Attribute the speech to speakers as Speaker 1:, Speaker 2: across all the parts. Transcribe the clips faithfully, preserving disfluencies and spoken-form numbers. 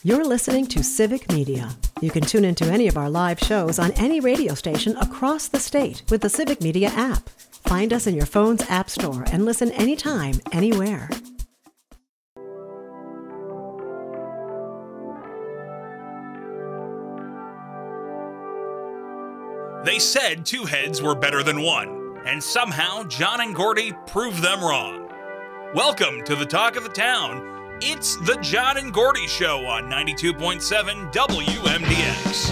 Speaker 1: You're listening to Civic Media. You can tune into any of our live shows on any radio station across the state with the Civic Media app. Find us in your phone's app store and listen anytime, anywhere.
Speaker 2: They said two heads were better than one, and somehow John and Gordy proved them wrong. Welcome to the Talk of the Town. It's the John and Gordy Show on ninety-two point seven W M D X.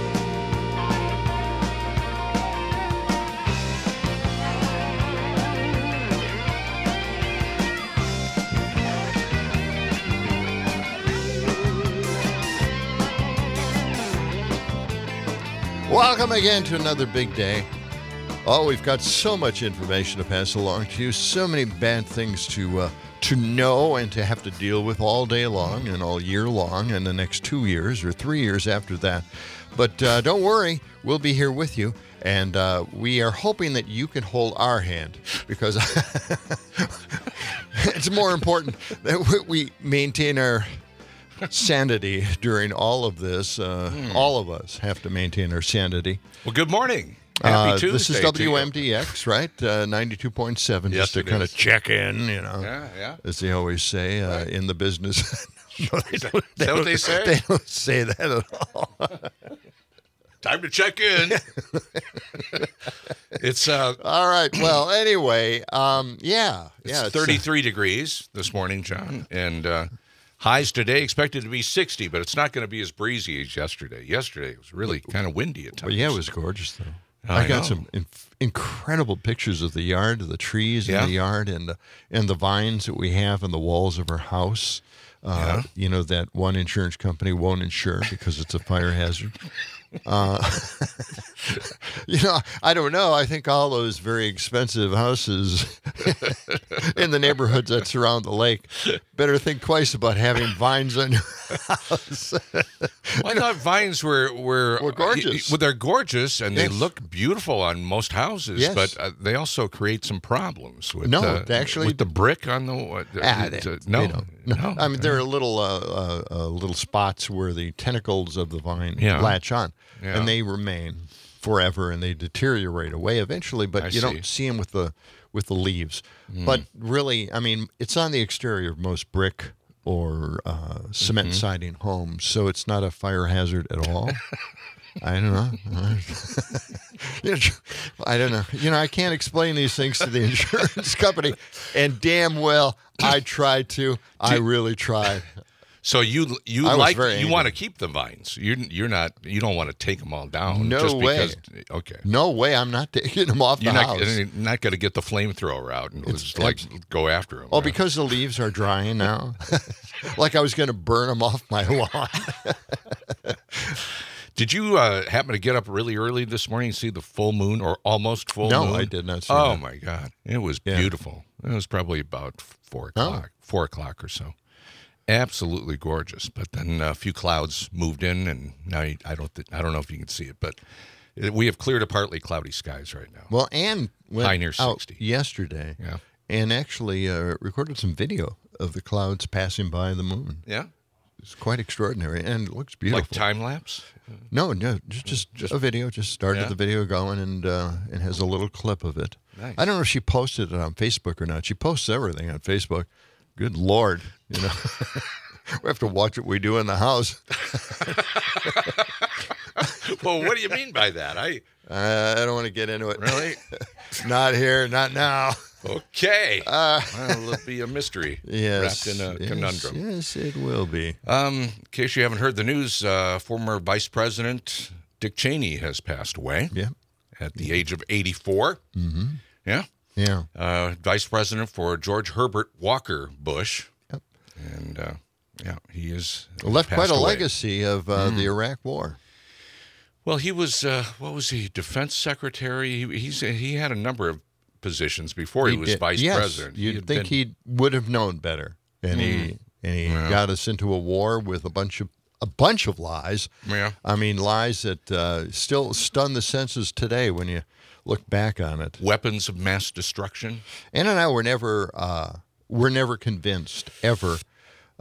Speaker 3: Welcome again to another big day. Oh, we've got so much information to pass along to you, so many bad things to uh, to know and to have to deal with all day long and all year long and the next two years or three years after that. But uh, don't worry, we'll be here with you, and uh, we are hoping that you can hold our hand, because it's more important that we maintain our sanity during all of this. Uh, hmm. All of us have to maintain our sanity.
Speaker 4: Well, good morning. Happy
Speaker 3: uh,
Speaker 4: Tuesday.
Speaker 3: This is W M D X, right? Uh, ninety-two point seven,
Speaker 4: yes,
Speaker 3: just to kind of check in, you know,
Speaker 4: yeah, yeah.
Speaker 3: as they always say uh,
Speaker 4: right.
Speaker 3: in the business. No, they
Speaker 4: is that,
Speaker 3: don't,
Speaker 4: is that what they say?
Speaker 3: They don't say that at all.
Speaker 4: Time to check in. It's uh,
Speaker 3: all right. Well, anyway, um, yeah,
Speaker 4: it's
Speaker 3: yeah. It's
Speaker 4: thirty-three
Speaker 3: uh,
Speaker 4: degrees this morning, John, and uh, highs today expected to be sixty, but it's not going to be as breezy as yesterday. Yesterday it was really kind of windy at times.
Speaker 3: Well, yeah, it was gorgeous though.
Speaker 4: I,
Speaker 3: I got
Speaker 4: know.
Speaker 3: some inf- incredible pictures of the yard, the trees
Speaker 4: yeah.
Speaker 3: in the yard, and the, and the vines that we have on the walls of our house. Uh,
Speaker 4: yeah.
Speaker 3: You know, that one insurance company won't insure because it's a fire hazard. Uh, you know, I don't know. I think all those very expensive houses in the neighborhoods that surround the lake better think twice about having vines on your house.
Speaker 4: Well, I thought vines were were,
Speaker 3: were gorgeous.
Speaker 4: Well, they're gorgeous and
Speaker 3: yes.
Speaker 4: they look beautiful on most houses,
Speaker 3: yes.
Speaker 4: but uh, they also create some problems with
Speaker 3: no,
Speaker 4: uh,
Speaker 3: actually
Speaker 4: with the brick on the uh,
Speaker 3: ah, they,
Speaker 4: uh, no,
Speaker 3: they don't. no,
Speaker 4: no.
Speaker 3: I mean there are little uh, uh, uh, little spots where the tentacles of the vine
Speaker 4: Yeah.
Speaker 3: latch on,
Speaker 4: Yeah.
Speaker 3: and they remain forever, and they deteriorate away eventually. But
Speaker 4: I
Speaker 3: you
Speaker 4: see.
Speaker 3: don't see them with the with the leaves.
Speaker 4: Mm.
Speaker 3: But really, I mean, it's on the exterior of most brick or uh, cement
Speaker 4: Mm-hmm.
Speaker 3: siding homes, so it's not a fire hazard at all. I don't know. You know, I don't know. You know, I can't explain these things to the insurance company, and damn well I tried to. I really tried.
Speaker 4: So you you
Speaker 3: I was
Speaker 4: like
Speaker 3: very
Speaker 4: you
Speaker 3: angry.
Speaker 4: want to keep the vines. You're you're not you don't want to take them all down.
Speaker 3: No
Speaker 4: just
Speaker 3: way.
Speaker 4: Because, okay.
Speaker 3: No way. I'm not taking them off
Speaker 4: You're
Speaker 3: the
Speaker 4: not
Speaker 3: house.
Speaker 4: you're not going to get the flamethrower out and
Speaker 3: It's-
Speaker 4: just like go after them.
Speaker 3: Oh, because the leaves are drying now. Like I was going to burn them off my lawn.
Speaker 4: Did you uh, happen to get up really early this morning and see the full moon or almost full
Speaker 3: No,
Speaker 4: moon?
Speaker 3: I did not see
Speaker 4: Oh
Speaker 3: that.
Speaker 4: my God, it was
Speaker 3: Yeah.
Speaker 4: beautiful. It was probably about four
Speaker 3: Oh.
Speaker 4: o'clock, four o'clock or so. Absolutely gorgeous. But then a few clouds moved in, and now you, I don't th- I don't know if you can see it, but it, we have clear to partly cloudy skies right now.
Speaker 3: Well, Ann went
Speaker 4: High near
Speaker 3: out
Speaker 4: sixty.
Speaker 3: yesterday
Speaker 4: Yeah.
Speaker 3: and actually uh, recorded some video of the clouds passing by the moon.
Speaker 4: Yeah,
Speaker 3: It's quite extraordinary, and it looks beautiful.
Speaker 4: like time lapse.
Speaker 3: No, no, just just,
Speaker 4: Just-
Speaker 3: a video. Just started
Speaker 4: Yeah.
Speaker 3: the video going, and uh, and has a little clip of it.
Speaker 4: Nice.
Speaker 3: I don't know if she posted it on Facebook or not. She posts everything on Facebook. Good Lord, you know, we have to watch what we do in the house.
Speaker 4: Well, what do you mean by that? I
Speaker 3: Uh, I don't want to get into it.
Speaker 4: really
Speaker 3: Not here, not now.
Speaker 4: okay.
Speaker 3: Uh,
Speaker 4: Well, it'll be a mystery
Speaker 3: yes,
Speaker 4: wrapped in a
Speaker 3: yes,
Speaker 4: conundrum.
Speaker 3: Yes, it will be.
Speaker 4: Um, in case you haven't heard the news, uh, former Vice President Dick Cheney has passed away
Speaker 3: Yeah,
Speaker 4: at the age of eighty-four.
Speaker 3: mm-hmm.
Speaker 4: Yeah.
Speaker 3: yeah.
Speaker 4: Uh, Vice President for George Herbert Walker Bush.
Speaker 3: Yep.
Speaker 4: And, uh, yeah, he is
Speaker 3: Left
Speaker 4: passed
Speaker 3: quite a
Speaker 4: away.
Speaker 3: legacy of uh, the Iraq War.
Speaker 4: Well, he was, uh, what was he, Defense Secretary? He, he's, he had a number of positions before he, was
Speaker 3: did-
Speaker 4: Vice
Speaker 3: yes,
Speaker 4: President.
Speaker 3: You'd
Speaker 4: had
Speaker 3: think
Speaker 4: been-
Speaker 3: he would have known better, and he and he
Speaker 4: Yeah.
Speaker 3: got us into a war with a bunch of a bunch of lies.
Speaker 4: Yeah.
Speaker 3: I mean, lies that uh, still stun the senses today when you look back on it.
Speaker 4: Weapons of mass destruction.
Speaker 3: Ann and I were never uh, were never convinced ever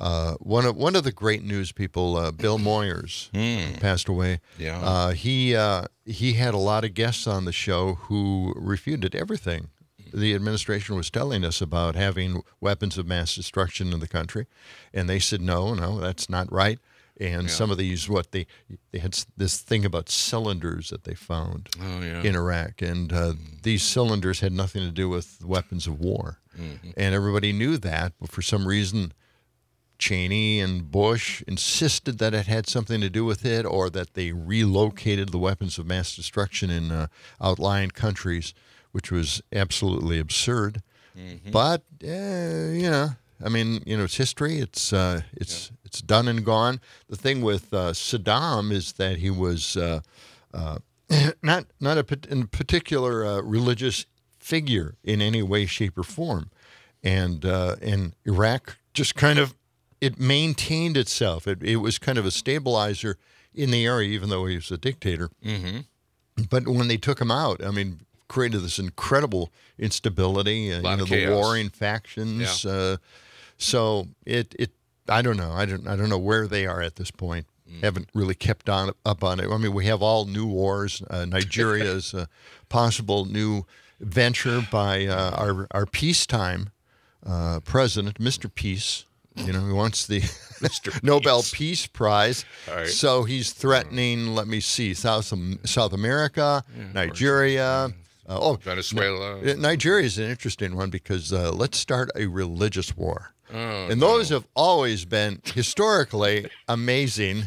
Speaker 3: uh, one of one of the great news people, uh, Bill Moyers,
Speaker 4: Mm.
Speaker 3: passed away.
Speaker 4: Yeah.
Speaker 3: Uh, he uh, he had a lot of guests on the show who refuted everything the administration was telling us about having weapons of mass destruction in the country, and they said no, no, that's not right. And
Speaker 4: Yeah.
Speaker 3: some of these, what they they had s- this thing about cylinders that they found
Speaker 4: Oh, yeah.
Speaker 3: in Iraq, and uh, these cylinders had nothing to do with weapons of war,
Speaker 4: Mm-hmm.
Speaker 3: and everybody knew that. But for some reason, Cheney and Bush insisted that it had something to do with it, or that they relocated the weapons of mass destruction in uh, outlying countries, which was absolutely absurd.
Speaker 4: Mm-hmm.
Speaker 3: But uh, you know, I mean, you know, it's history. It's uh, it's
Speaker 4: Yeah.
Speaker 3: it's done and gone. The thing with uh, Saddam is that he was uh, uh, not not a pat- in particular uh, religious figure in any way, shape, or form, and uh, and Iraq just kind of it maintained itself. It it was kind of a stabilizer in the area, even though he was a dictator.
Speaker 4: Mm-hmm.
Speaker 3: But when they took him out, I mean, created this incredible instability. Uh,
Speaker 4: Lot
Speaker 3: you know,
Speaker 4: of
Speaker 3: the
Speaker 4: chaos.
Speaker 3: warring factions. Uh, so it it I don't know. I don't I don't know where they are at this point. Haven't really kept on up on it. I mean, we have all new wars. Uh, Nigeria is a possible new venture by uh, our our peacetime uh, president, Mister Peace. You know, he wants the
Speaker 4: Mister
Speaker 3: Nobel
Speaker 4: Peace.
Speaker 3: Peace Prize.
Speaker 4: All right.
Speaker 3: So he's threatening, let me see, South South America, Nigeria. Uh, oh,
Speaker 4: Venezuela.
Speaker 3: N- Nigeria is an interesting one because uh, let's start a religious war.
Speaker 4: Oh,
Speaker 3: And those have always been historically amazing.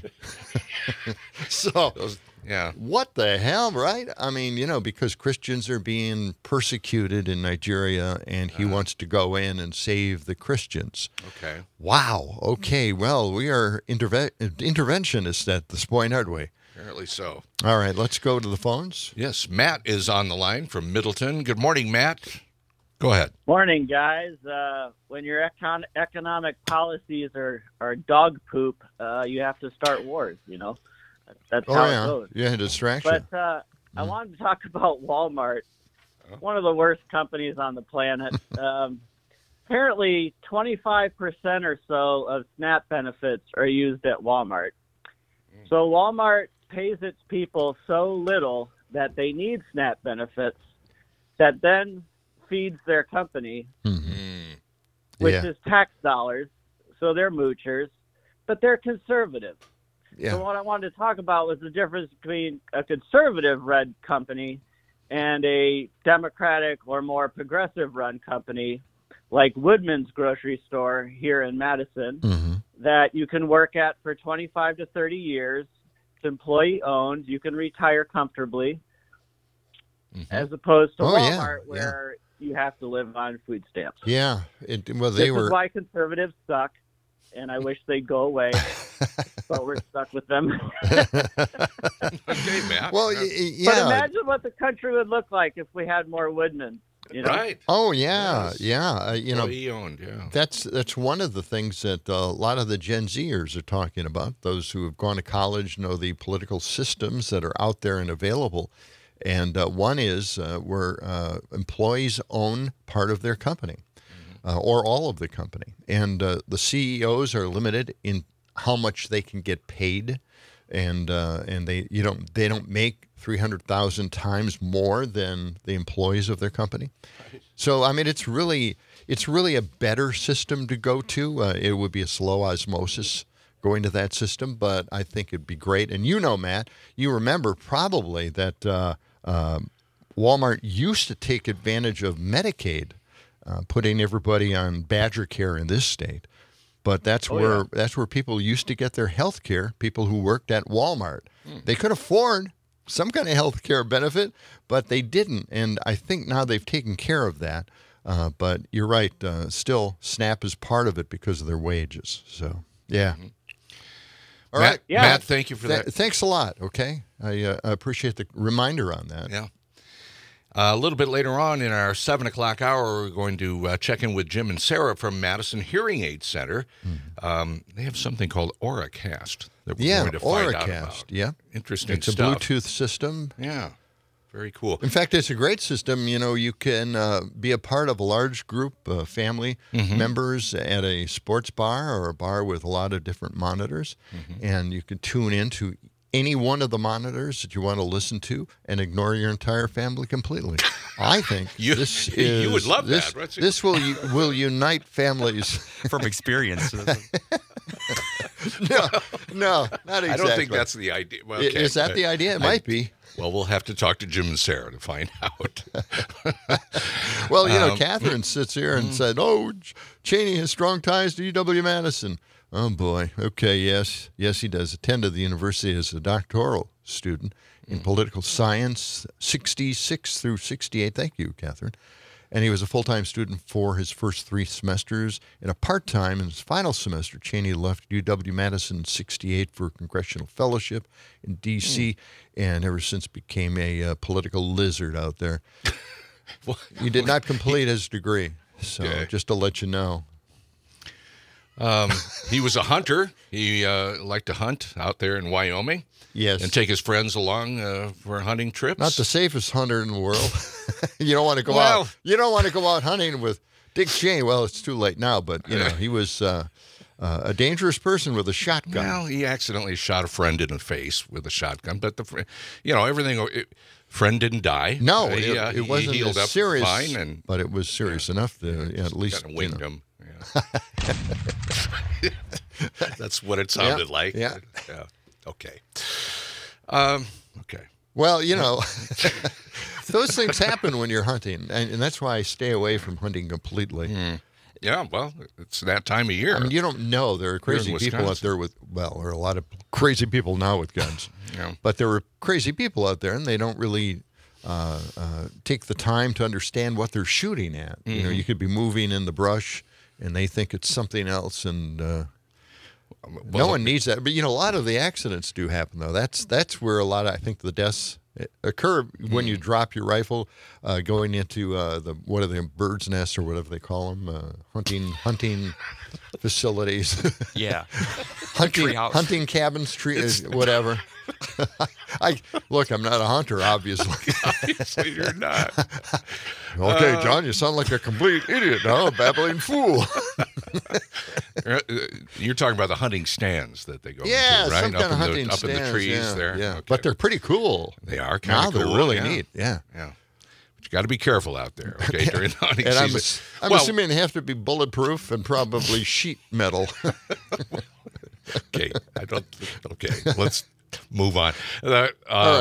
Speaker 3: So,
Speaker 4: Those, yeah.
Speaker 3: what the hell, right? I mean, you know, because Christians are being persecuted in Nigeria and he wants to go in and save the Christians.
Speaker 4: Okay.
Speaker 3: Wow. Okay. Well, we are interve- interventionists at this point, aren't we?
Speaker 4: Apparently so.
Speaker 3: All right. Let's go to the phones.
Speaker 4: Yes, Matt is on the line from Middleton. Good morning, Matt. Go ahead.
Speaker 5: Morning, guys. Uh, when your econ- economic policies are, are dog poop, uh, you have to start wars, you know? That's
Speaker 3: Oh,
Speaker 5: how
Speaker 3: yeah.
Speaker 5: it goes.
Speaker 3: Yeah, distraction.
Speaker 5: But uh, I wanted to talk about Walmart, one of the worst companies on the planet. Um, apparently, twenty-five percent or so of SNAP benefits are used at Walmart. So Walmart pays its people so little that they need SNAP benefits that then feeds their company,
Speaker 4: Mm.
Speaker 5: which
Speaker 3: Yeah.
Speaker 5: is tax dollars. So they're moochers, but they're conservative.
Speaker 3: Yeah.
Speaker 5: So what I wanted to talk about was the difference between a conservative-run company and a Democratic or more progressive-run company like Woodman's Grocery Store here in Madison
Speaker 3: hmm
Speaker 5: that you can work at for twenty-five to thirty years. It's employee-owned. You can retire comfortably,
Speaker 4: Mhm.
Speaker 5: as opposed to
Speaker 3: Oh, yeah,
Speaker 5: Walmart
Speaker 3: yeah.
Speaker 5: where you have to live on food stamps.
Speaker 3: Yeah. It, well, they
Speaker 5: this
Speaker 3: were.
Speaker 5: is why conservatives suck, and I wish they'd go away, but we're stuck with them.
Speaker 4: Okay, Matt.
Speaker 3: Well,
Speaker 4: Yeah.
Speaker 3: y- y-
Speaker 5: But
Speaker 3: yeah.
Speaker 5: imagine what the country would look like if we had more Woodman. You know?
Speaker 4: Right.
Speaker 3: Oh, yeah.
Speaker 4: Yes.
Speaker 3: Yeah. Uh, you know,
Speaker 4: Employee owned, yeah.
Speaker 3: That's that's one of the things that uh, a lot of the Gen Zers are talking about. Those who have gone to college know the political systems that are out there and available. And uh, one is uh, where uh, employees own part of their company uh, or all of the company. And uh, the C E Os are limited in how much they can get paid. And uh, and they you don't they don't make three hundred thousand times more than the employees of their company. So I mean, it's really it's really a better system to go to. Uh, it would be a slow osmosis going to that system, but I think it'd be great. And you know, Matt, you remember probably that uh, um, Walmart used to take advantage of Medicaid, uh, putting everybody on Badger Care in this state. But that's
Speaker 5: Oh,
Speaker 3: where
Speaker 5: yeah.
Speaker 3: that's where people used to get their health care, people who worked at Walmart. They could afford some kind of health care benefit, but they didn't. And I think now they've taken care of that. Uh, but you're right. Uh, still, SNAP is part of it because of their wages. So, yeah. All
Speaker 4: Matt,
Speaker 3: right.
Speaker 5: Yeah.
Speaker 4: Matt, thank you for
Speaker 3: Th-
Speaker 4: that.
Speaker 3: thanks a lot. Okay. I uh, appreciate the reminder on that.
Speaker 4: Yeah. Uh, a little bit later on in our seven o'clock hour, we're going to uh, check in with Jim and Sarah from Madison Hearing Aid Center. Um, they have something called Auracast that we're
Speaker 3: Yeah.
Speaker 4: going to find out
Speaker 3: Auracast.
Speaker 4: about.
Speaker 3: Yeah.
Speaker 4: Interesting
Speaker 3: It's a
Speaker 4: stuff.
Speaker 3: Bluetooth system.
Speaker 4: Yeah. very cool.
Speaker 3: In fact, it's a great system. You know, you can uh, be a part of a large group, uh, family mm-hmm. members at a sports bar or a bar with a lot of different monitors, mm-hmm. and you can tune into any one of the monitors that you want to listen to and ignore your entire family completely. I think
Speaker 4: you,
Speaker 3: this is...
Speaker 4: You would love
Speaker 3: this,
Speaker 4: that.
Speaker 3: This will will unite families.
Speaker 6: From experience.
Speaker 3: no, no, not exactly.
Speaker 4: I don't think that's the idea. Well, okay.
Speaker 3: Is that the idea? It might
Speaker 4: I,
Speaker 3: be.
Speaker 4: Well, we'll have to talk to Jim and Sarah to find out.
Speaker 3: Well, you know,
Speaker 4: um,
Speaker 3: Catherine sits here and mm. said, oh, Cheney has strong ties to U W-Madison. Oh, boy. Okay, yes. Yes, he does. Attended the university as a doctoral student in mm. political science, sixty-six through sixty-eight. Thank you, Catherine. And he was a full-time student for his first three semesters. And a part-time in his final semester, Cheney left U W-Madison in sixty-eight for a congressional fellowship in D C Mm. and ever since became a uh, political lizard out there. Well, he did not complete his degree, so okay. just to let you know.
Speaker 4: Um, he was a hunter. He uh, liked to hunt out there in Wyoming.
Speaker 3: Yes.
Speaker 4: And take his friends along uh, for hunting trips.
Speaker 3: Not the safest hunter in the world. You don't want to go
Speaker 4: well,
Speaker 3: out. You don't want to go out hunting with Dick Cheney. Well, it's too late now, but you know he was uh, uh, a dangerous person with a shotgun.
Speaker 4: Well, he accidentally shot a friend in the face with a shotgun, but the fr- you know everything. It, friend didn't die.
Speaker 3: No,
Speaker 4: uh,
Speaker 3: it,
Speaker 4: he, uh,
Speaker 3: it wasn't
Speaker 4: he healed
Speaker 3: as
Speaker 4: up
Speaker 3: serious,
Speaker 4: fine, and
Speaker 3: but it was serious
Speaker 4: yeah,
Speaker 3: enough to yeah, at least
Speaker 4: kind of winged
Speaker 3: you know.
Speaker 4: him. Yeah. That's what it sounded
Speaker 3: yeah,
Speaker 4: like.
Speaker 3: Yeah.
Speaker 4: Yeah. Okay. Um, okay.
Speaker 3: Well, you know, those things happen when you're hunting, and, and that's why I stay away from hunting completely.
Speaker 4: Mm. Yeah, well, it's that time of year.
Speaker 3: I mean, you don't know. There are crazy people out there with, well, there are a lot of crazy people now with guns.
Speaker 4: Yeah.
Speaker 3: But there were crazy people out there, and they don't really uh, uh, take the time to understand what they're shooting at. Mm-hmm. You know, you could be moving in the brush, and they think it's something else, and uh, well, no one needs that. But, you know, a lot of the accidents do happen, though. That's that's where a lot of, I think, the deaths occur when you drop your rifle uh, going into uh, the, what are they, bird's nests or whatever they call them, uh, hunting hunting facilities.
Speaker 6: Yeah.
Speaker 3: hunting hunting cabins, tree, whatever. I look, I'm not a hunter, obviously.
Speaker 4: Obviously, you're not.
Speaker 3: Okay,
Speaker 4: uh,
Speaker 3: John, you sound like a complete idiot now, a babbling fool.
Speaker 4: You're talking about the hunting stands that they go
Speaker 3: yeah,
Speaker 4: into, right?
Speaker 3: some
Speaker 4: up
Speaker 3: kind of
Speaker 4: in
Speaker 3: hunting
Speaker 4: the, up
Speaker 3: stands,
Speaker 4: in the trees
Speaker 3: yeah,
Speaker 4: there.
Speaker 3: Yeah,
Speaker 4: okay.
Speaker 3: But they're pretty cool.
Speaker 4: They are kind
Speaker 3: now
Speaker 4: of cool.
Speaker 3: They're really
Speaker 4: yeah.
Speaker 3: neat. Yeah,
Speaker 4: yeah. But you got to be careful out there, okay, during the hunting
Speaker 3: and
Speaker 4: season.
Speaker 3: I'm, I'm
Speaker 4: well,
Speaker 3: assuming they have to be bulletproof and probably sheet metal.
Speaker 4: Okay, I don't. Okay, let's move on. Uh, uh,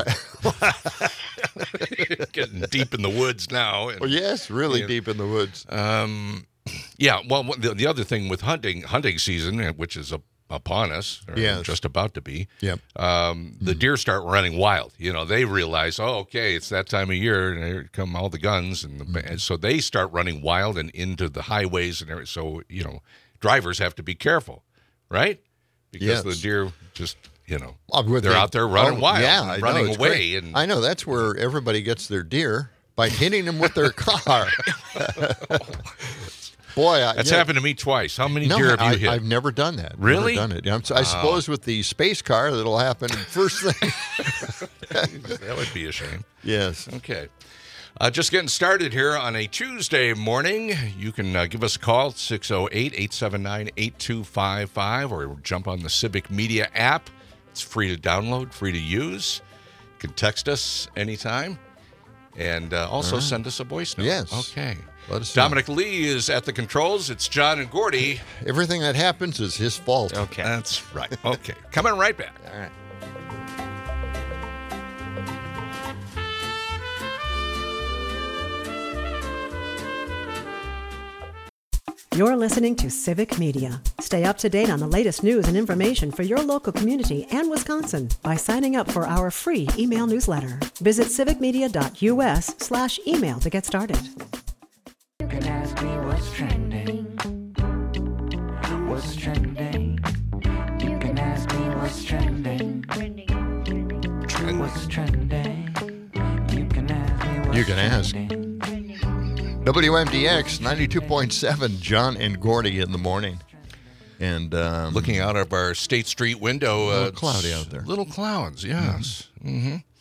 Speaker 4: getting deep in the woods now. And,
Speaker 3: well, yes, really
Speaker 4: and,
Speaker 3: deep in the woods.
Speaker 4: Um, yeah. Well, the, the other thing with hunting, hunting season, which is a, upon us, or
Speaker 3: yes.
Speaker 4: just about to be.
Speaker 3: Yep.
Speaker 4: Um, the deer start running wild. You know, they realize, oh, okay, it's that time of year, and here come all the guns, and, the, mm-hmm. and so they start running wild and into the highways, and everything. So you know, drivers have to be careful, right? Because
Speaker 3: yes.
Speaker 4: the deer just, you know,
Speaker 3: oh,
Speaker 4: they're
Speaker 3: they,
Speaker 4: out there running
Speaker 3: oh,
Speaker 4: wild,
Speaker 3: yeah, I
Speaker 4: running
Speaker 3: know,
Speaker 4: away.
Speaker 3: Great.
Speaker 4: And
Speaker 3: I know that's where everybody gets their deer, by hitting them with their car. Boy, I,
Speaker 4: that's
Speaker 3: yeah.
Speaker 4: happened to me twice. How many
Speaker 3: no,
Speaker 4: deer have you
Speaker 3: I,
Speaker 4: hit?
Speaker 3: I've never done that.
Speaker 4: Really?
Speaker 3: Never done it. I'm, I suppose with the space car, that'll happen first thing.
Speaker 4: That would be a shame.
Speaker 3: Yes.
Speaker 4: Okay. Uh, just getting started here on a Tuesday morning. You can uh, give us a call, six oh eight, eight seven nine, eight two five five, or jump on the Civic Media app. It's free to download, free to use. You can text us anytime. And uh, also right. send us a voice note.
Speaker 3: Yes.
Speaker 4: Okay.
Speaker 3: Let us
Speaker 4: Dominic
Speaker 3: know.
Speaker 4: Lee is at the controls. It's John and Gordy.
Speaker 3: Everything that happens is his fault.
Speaker 6: Okay.
Speaker 4: That's right. Okay. Coming right back.
Speaker 3: All right.
Speaker 1: You're listening to Civic Media. Stay up to date on the latest news and information for your local community and Wisconsin by signing up for our free email newsletter. Visit civicmedia.us slash email to get started.
Speaker 7: You can ask me what's trending. What's trending? You can ask me what's trending. What's trending? You can ask me what's
Speaker 3: You can ask.
Speaker 7: trending.
Speaker 3: W M D X ninety-two point seven, John and Gordy in the morning. And um,
Speaker 4: looking out of our State Street window.
Speaker 3: A little
Speaker 4: uh,
Speaker 3: cloudy out there.
Speaker 4: Little clouds, yes. Mm-hmm.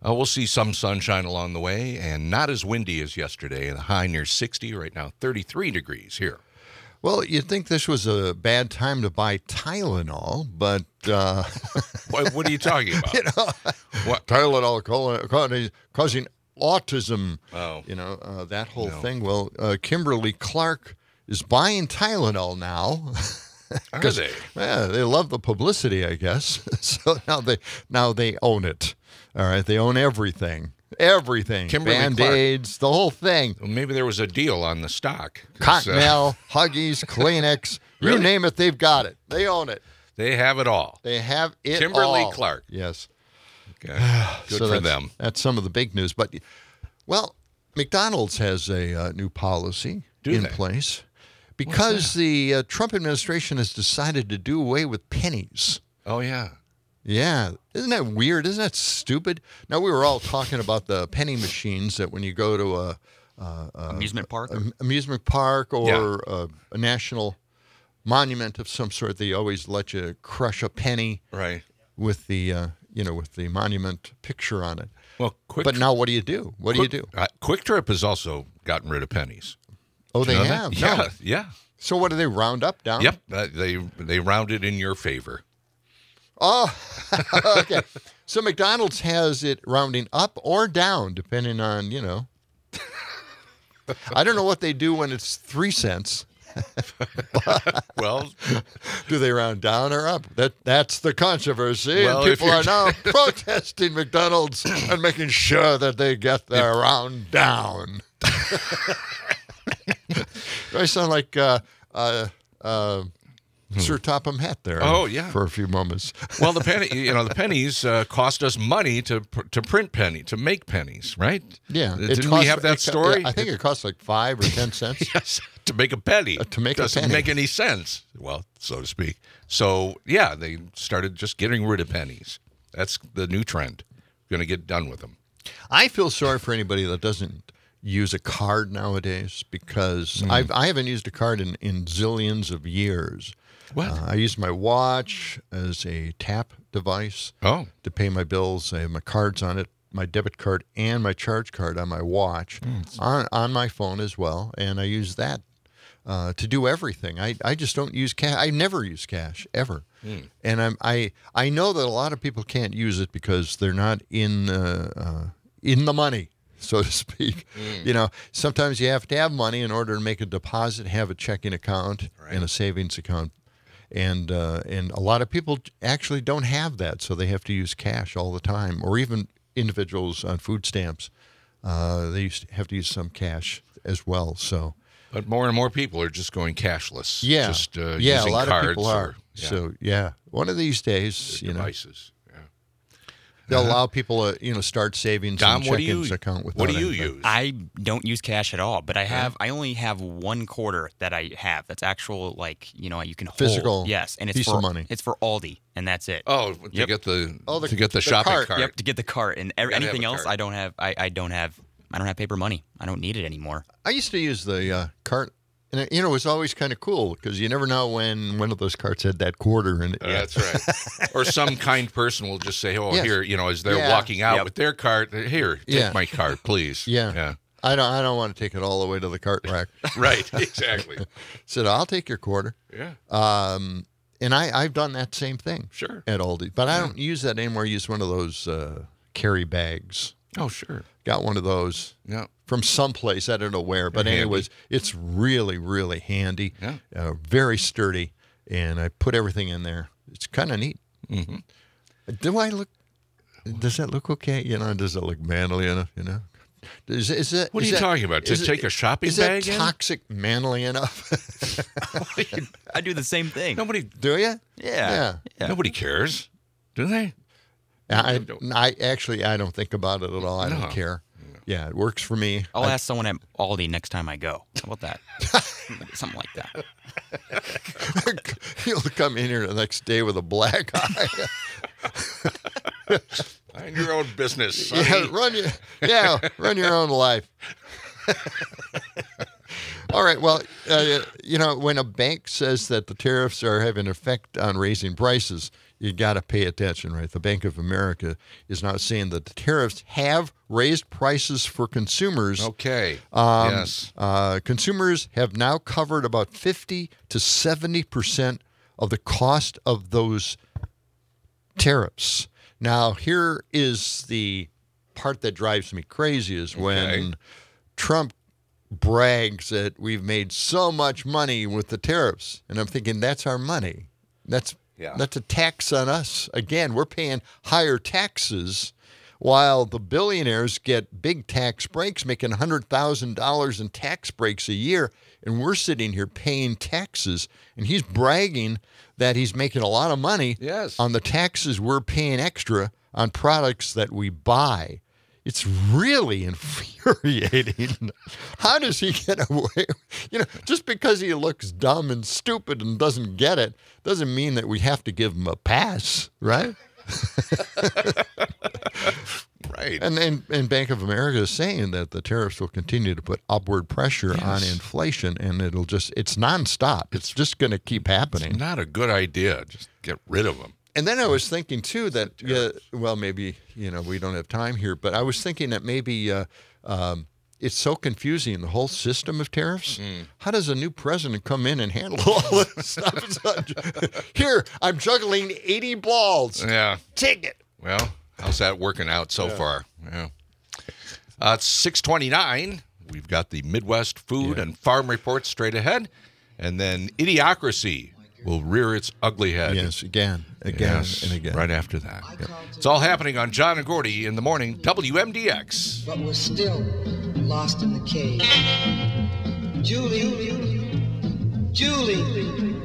Speaker 4: Uh, we'll see some sunshine along the way, and not as windy as yesterday. The high near sixty, right now thirty-three degrees here.
Speaker 3: Well, you'd think this was a bad time to buy Tylenol, but uh,
Speaker 4: What, what are you talking about?
Speaker 3: you know,
Speaker 4: What?
Speaker 3: Tylenol causing, causing autism.
Speaker 4: Oh.
Speaker 3: You know, uh, that whole
Speaker 4: No.
Speaker 3: thing. Well, uh, Kimberly Clark is buying Tylenol now.
Speaker 4: Are
Speaker 3: 'Cause,
Speaker 4: they?
Speaker 3: Yeah, they love the publicity, I guess. So now they now they own it. All right, they own everything, everything.
Speaker 4: Kimberly
Speaker 3: Band-Aids, the whole thing.
Speaker 4: Well, maybe there was a deal on the stock. 'Cause, uh,
Speaker 3: Cottonelle, Huggies, Kleenex, you
Speaker 4: Really?
Speaker 3: name it, they've got it. They own it.
Speaker 4: they have it all.
Speaker 3: They have it
Speaker 4: Kimberly
Speaker 3: all.
Speaker 4: Clark.
Speaker 3: Yes.
Speaker 4: Okay. Good
Speaker 3: So
Speaker 4: for
Speaker 3: that's,
Speaker 4: them.
Speaker 3: That's some of the big news. But, well, McDonald's has a uh, new policy
Speaker 4: Do
Speaker 3: in
Speaker 4: they?
Speaker 3: place because the uh, Trump administration has decided to do away with pennies.
Speaker 4: Oh, yeah.
Speaker 3: Yeah. Isn't that weird? Isn't that stupid? Now, we were all talking about the penny machines that when you go to a, uh, uh,
Speaker 6: Amusement park?
Speaker 3: a- amusement park or
Speaker 4: Yeah.
Speaker 3: a, a national monument of some sort, they always let you crush a penny
Speaker 4: Right.
Speaker 3: with the, uh, you know, with the monument picture on it.
Speaker 4: Well, quick.
Speaker 3: But now what do you do? What do you do?
Speaker 4: Uh, Quick Trip has also gotten rid of pennies.
Speaker 3: Oh,
Speaker 4: Do
Speaker 3: they
Speaker 4: you know that?
Speaker 3: have?
Speaker 4: Yeah.
Speaker 3: No.
Speaker 4: Yeah.
Speaker 3: So what do they round up, down?
Speaker 4: Yep. Uh, they they rounded in your favor.
Speaker 3: Oh, okay. So McDonald's has it rounding up or down, depending on, you know. I don't know what they do when it's three cents.
Speaker 4: Well,
Speaker 3: Do they round down or up? That That's the controversy.
Speaker 4: Well,
Speaker 3: and
Speaker 4: if
Speaker 3: people
Speaker 4: you're-
Speaker 3: are now protesting McDonald's and making sure that they get their round down. Do I sound like uh, uh, uh, Sir Topham Hatt there?
Speaker 4: Oh, yeah.
Speaker 3: For a few moments.
Speaker 4: well, the penny, you know, the pennies uh, cost us money to pr- to print penny to make pennies, right?
Speaker 3: Yeah.
Speaker 4: Uh,
Speaker 3: it
Speaker 4: Didn't we
Speaker 3: costs-
Speaker 4: have that
Speaker 3: it co-
Speaker 4: story?
Speaker 3: I think it costs like five or ten cents.
Speaker 4: Yes, to make a penny.
Speaker 3: Uh, to make a
Speaker 4: Doesn't
Speaker 3: penny.
Speaker 4: make any sense. Well, so to speak. So yeah, they started just getting rid of pennies. That's the new trend. Going to get done with them.
Speaker 3: I feel sorry for anybody that doesn't use a card nowadays because
Speaker 4: Hmm.
Speaker 3: I've, I haven't used a card in, in zillions of years.
Speaker 4: What?
Speaker 3: Uh, I use my watch as a tap device
Speaker 4: Oh,
Speaker 3: to pay my bills. I have my cards on it, my debit card and my charge card on my watch,
Speaker 4: Hmm.
Speaker 3: on, on my phone as well, and I use that uh, to do everything. I, I just don't use cash. I never use cash, ever. And I'm, I I know that a lot of people can't use it because they're not in uh, uh, in the money, so to speak. You know, sometimes you have to have money in order to make a deposit, have a checking account and a savings account, and uh, and a lot of people actually don't have that, so they have to use cash all the time, or even individuals on food stamps, uh, they used to have to use some cash as well. So.
Speaker 4: but more and more people are just going cashless.
Speaker 3: Yeah,
Speaker 4: just uh,
Speaker 3: yeah,
Speaker 4: using
Speaker 3: a lot
Speaker 4: cards
Speaker 3: of people
Speaker 4: or,
Speaker 3: are.
Speaker 4: yeah,
Speaker 3: So yeah, one of these days, you know,
Speaker 4: devices. Yeah.
Speaker 3: they'll allow people to you know start savings
Speaker 4: Dom,
Speaker 3: and
Speaker 4: what do you
Speaker 3: checkings account with
Speaker 4: what do you use?
Speaker 6: I don't use cash at all, but I have. I only have one quarter that I have. That's actual, like you know, you can hold.
Speaker 3: Physical
Speaker 6: Yes, and it's
Speaker 3: piece
Speaker 6: for
Speaker 3: of money.
Speaker 6: It's for Aldi, and that's it.
Speaker 4: Oh, to
Speaker 6: Yep.
Speaker 4: get the,
Speaker 3: Oh, the-
Speaker 4: to get the,
Speaker 3: the
Speaker 4: shopping
Speaker 3: cart.
Speaker 4: cart.
Speaker 6: Yep, to get the cart and every,
Speaker 4: Gotta have
Speaker 6: anything
Speaker 4: a
Speaker 6: else.
Speaker 4: cart.
Speaker 6: I don't have. I, I don't have. I don't have paper money. I don't need it anymore.
Speaker 3: I used to use the uh, cart, and it, you know, it was always kind of cool because you never know when one of those carts had that quarter in it.
Speaker 4: Uh, That's right. Or some kind person will just say, "Oh,
Speaker 3: Yes.
Speaker 4: here," you know, as they're
Speaker 3: Yeah.
Speaker 4: walking out
Speaker 6: Yep.
Speaker 4: with their cart. Here, take
Speaker 3: Yeah.
Speaker 4: my cart, please.
Speaker 3: Yeah.
Speaker 4: Yeah.
Speaker 3: I don't. I don't want to take it all the way to the cart rack.
Speaker 4: Right. Exactly.
Speaker 3: Said I'll take your quarter.
Speaker 4: Yeah.
Speaker 3: Um, and I I've done that same thing
Speaker 4: Sure.
Speaker 3: at Aldi, but I don't use that anymore. I use one of those uh, carry bags.
Speaker 4: Oh, sure.
Speaker 3: Got one of those.
Speaker 4: Yeah.
Speaker 3: From someplace, I don't know where, but
Speaker 4: They're handy.
Speaker 3: anyways, it's really, really handy,
Speaker 4: Yeah.
Speaker 3: uh, very sturdy, and I put everything in there. It's kind of neat.
Speaker 4: Mm-hmm.
Speaker 3: Do I look? Does that look okay? You know, does it look manly enough? You know, is, is it?
Speaker 4: What are
Speaker 3: is
Speaker 4: you
Speaker 3: that-
Speaker 4: talking about? To
Speaker 3: is it-
Speaker 4: take a shopping
Speaker 3: is
Speaker 4: bag
Speaker 3: that
Speaker 4: in?
Speaker 3: toxic manly enough?
Speaker 6: I do the same thing.
Speaker 4: Nobody.
Speaker 3: Do you?
Speaker 6: Yeah.
Speaker 3: Yeah.
Speaker 6: Yeah.
Speaker 4: Nobody cares, do they?
Speaker 3: I,
Speaker 4: don't-
Speaker 3: I actually I don't think about it at all. I
Speaker 4: No.
Speaker 3: don't care. Yeah, it works for me.
Speaker 6: I'll
Speaker 3: I-
Speaker 6: ask someone at Aldi next time I go. How about that? Something like that.
Speaker 3: You'll come in here the next day with a black eye.
Speaker 4: Mind your own business. Sonny.
Speaker 3: Yeah, run your yeah, run your own life. All right. Well, uh, you know, when a bank says that the tariffs are having an effect on raising prices, you got to pay attention, right? The Bank of America is now saying that the tariffs have raised prices for consumers.
Speaker 4: Okay.
Speaker 3: Um,
Speaker 4: yes.
Speaker 3: Uh, consumers have now covered about fifty to seventy percent of the cost of those tariffs. Now, here is the part that drives me crazy is when
Speaker 4: Okay.
Speaker 3: Trump brags that we've made so much money with the tariffs. And I'm thinking, that's our money. That's
Speaker 4: Yeah.
Speaker 3: that's a tax on us. Again, we're paying higher taxes while the billionaires get big tax breaks, making one hundred thousand dollars in tax breaks a year. And we're sitting here paying taxes. And he's bragging that he's making a lot of money
Speaker 4: Yes.
Speaker 3: on the taxes we're paying extra on products that we buy. It's really infuriating. How does he get away? You know, just because he looks dumb and stupid and doesn't get it doesn't mean that we have to give him a pass, right?
Speaker 4: Right.
Speaker 3: And, and and Bank of America is saying that the tariffs will continue to put upward pressure
Speaker 4: Yes.
Speaker 3: on inflation, and it'll just, it's nonstop. It's just going to keep happening.
Speaker 4: Not a good idea. Just get rid of them.
Speaker 3: And then I was thinking, too, that, yeah, well, maybe, you know, we don't have time here, but I was thinking that maybe uh, um, it's so confusing, the whole system of tariffs.
Speaker 4: Mm.
Speaker 3: How does a new president come in and handle all this stuff? Here, I'm juggling eighty balls.
Speaker 4: Yeah.
Speaker 3: Take it.
Speaker 4: Well, how's that working out so far? Yeah. Uh, it's six twenty-nine. We've got the Midwest Food
Speaker 3: Yeah.
Speaker 4: and Farm Report straight ahead. And then Idiocracy will rear its ugly head.
Speaker 3: Yes, again, again,
Speaker 4: Yes,
Speaker 3: and again.
Speaker 4: right after that. It's all happening on John and Gordy in the morning, W M D X.
Speaker 8: But we're still lost in the cave. Julie, Julie,